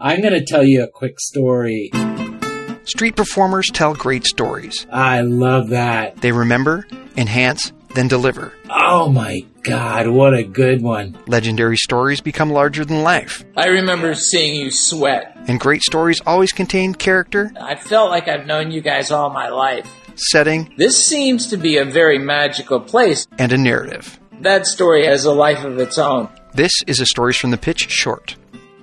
I'm going to tell you a quick story. Street performers tell great stories. I love that. They remember, enhance, then deliver. Oh my God, what a good one. Legendary stories become larger than life. I remember seeing you sweat. And great stories always contain character. I felt like I've known you guys all my life. Setting. This seems to be a very magical place. And a narrative. That story has a life of its own. This is a Stories from the Pitch short.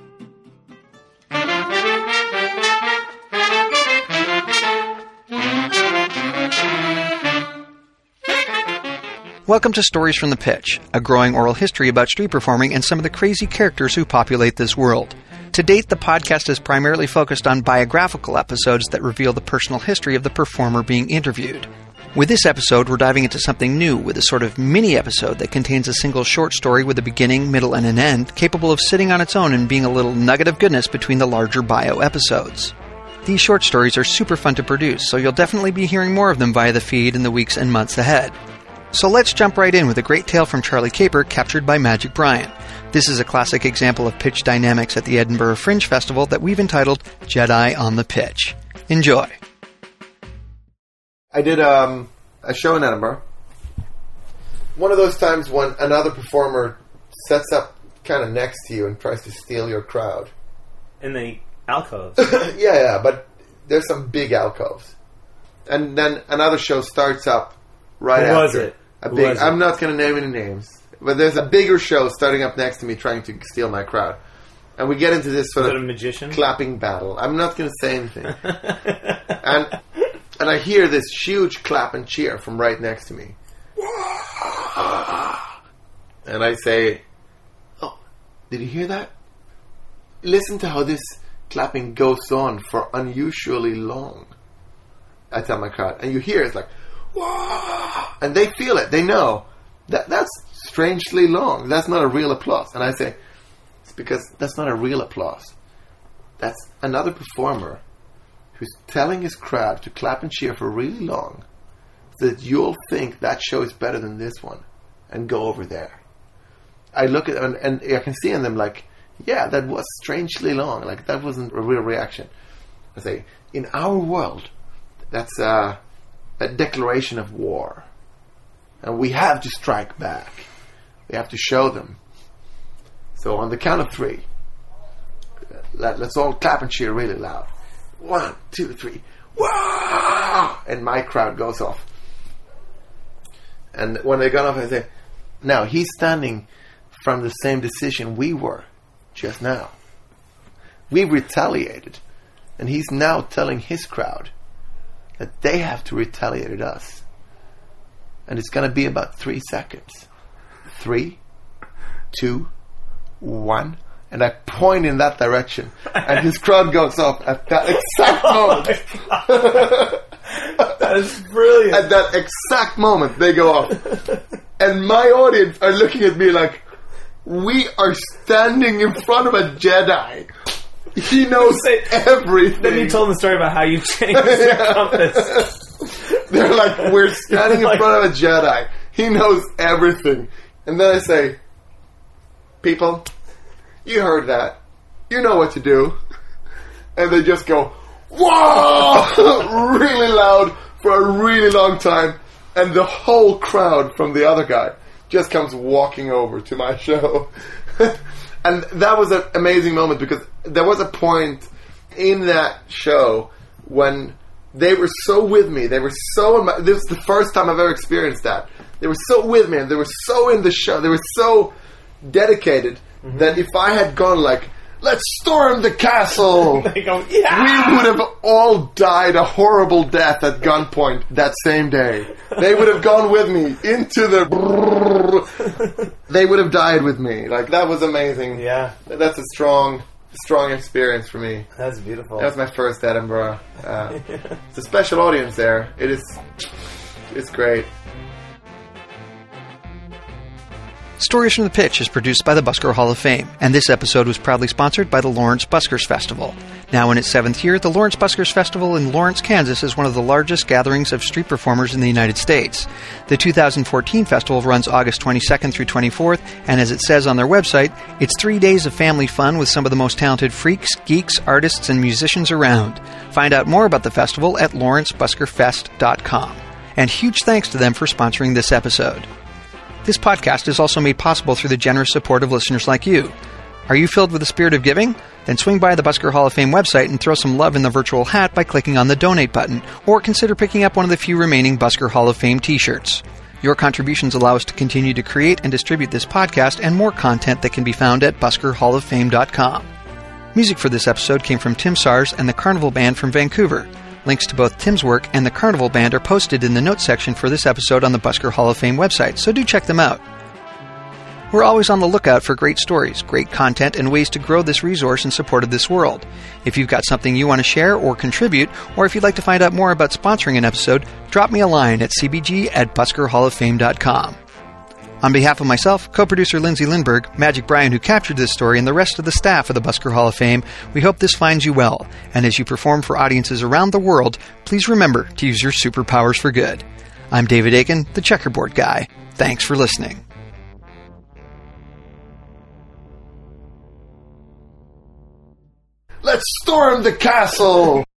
Welcome to Stories from the Pitch, a growing oral history about street performing and some of the crazy characters who populate this world. To date, the podcast is primarily focused on biographical episodes that reveal the personal history of the performer being interviewed. With this episode, we're diving into something new with a sort of mini-episode that contains a single short story with a beginning, middle, and an end, capable of sitting on its own and being a little nugget of goodness between the larger bio episodes. These short stories are super fun to produce, so you'll definitely be hearing more of them via the feed in the weeks and months ahead. So let's jump right in with a great tale from Charlie Caper captured by Magic Brian. This is a classic example of pitch dynamics at the Edinburgh Fringe Festival that we've entitled Jedi on the Pitch. Enjoy. I did a show in Edinburgh. One of those times when another performer sets up kind of next to you and tries to steal your crowd. In the alcoves? Yeah, but there's some big alcoves. And then another show starts up right after. Who was it? I'm not going to name any names. But there's a bigger show starting up next to me trying to steal my crowd. And we get into this sort of a magician? Clapping battle. I'm not going to say anything. And I hear this huge clap and cheer from right next to me. And I say, "Oh, did you hear that? Listen to how this clapping goes on for unusually long." I tell my crowd. And you hear it's like, "Whoa!" And they feel it. They know that's strangely long. That's not a real applause. And I say, it's because that's not a real applause. That's another performer who's telling his crowd to clap and cheer for really long so that you'll think that show is better than this one and go over there. I look at them and I can see in them like, yeah, that was strangely long. Like, that wasn't a real reaction. I say, in our world, that's a declaration of war. And we have to strike back. We have to show them. So on the count of 3, let's all clap and cheer really loud. 1, 2, 3. Wow! And my crowd goes off. And when they got off, I say, now he's standing from the same decision we were just now. We retaliated. And he's now telling his crowd that they have to retaliate at us. And it's going to be about 3 seconds. 3, 2, 1. And I point in that direction. And his crowd goes off at that exact moment. That is brilliant. At that exact moment, they go off. And my audience are looking at me like, we are standing in front of a Jedi. He knows everything. Then you told them the story about how you changed your compass. They're like, we're standing in front of a Jedi. He knows everything. And then I say, people, you heard that. You know what to do. And they just go, whoa! Really loud for a really long time. And the whole crowd from the other guy just comes walking over to my show. And that was an amazing moment because there was a point in that show when they were so with me. They were so... This was the first time I've ever experienced that. They were so with me and they were so in the show. They were so dedicated that if I had gone like, let's storm the castle, They go, yeah! we would have all died a horrible death at gunpoint that same day. They would have gone with me into the... They would have died with me. Like, that was amazing. Yeah. That's a strong experience for me. That's beautiful. That was my first Edinburgh. It's a special audience there. It's great. Stories from the Pitch is produced by the Busker Hall of Fame, and this episode was proudly sponsored by the Lawrence Buskers Festival. Now in its 7th year, the Lawrence Buskers Festival in Lawrence, Kansas is one of the largest gatherings of street performers in the United States. The 2014 festival runs August 22nd through 24th, and as it says on their website, it's 3 days of family fun with some of the most talented freaks, geeks, artists, and musicians around. Find out more about the festival at lawrencebuskerfest.com. And huge thanks to them for sponsoring this episode. This podcast is also made possible through the generous support of listeners like you. Are you filled with the spirit of giving? Then swing by the Busker Hall of Fame website and throw some love in the virtual hat by clicking on the donate button, or consider picking up one of the few remaining Busker Hall of Fame t-shirts. Your contributions allow us to continue to create and distribute this podcast and more content that can be found at buskerhalloffame.com. Music for this episode came from Tim Sars and the Carnival Band from Vancouver. Links to both Tim's work and the Carnival Band are posted in the notes section for this episode on the Busker Hall of Fame website, so do check them out. We're always on the lookout for great stories, great content, and ways to grow this resource in support of this world. If you've got something you want to share or contribute, or if you'd like to find out more about sponsoring an episode, drop me a line at cbg@buskerhalloffame.com. On behalf of myself, co-producer Lindsay Lindberg, Magic Brian who captured this story, and the rest of the staff of the Busker Hall of Fame, we hope this finds you well. And as you perform for audiences around the world, please remember to use your superpowers for good. I'm David Aiken, the checkerboard guy. Thanks for listening. Let's storm the castle!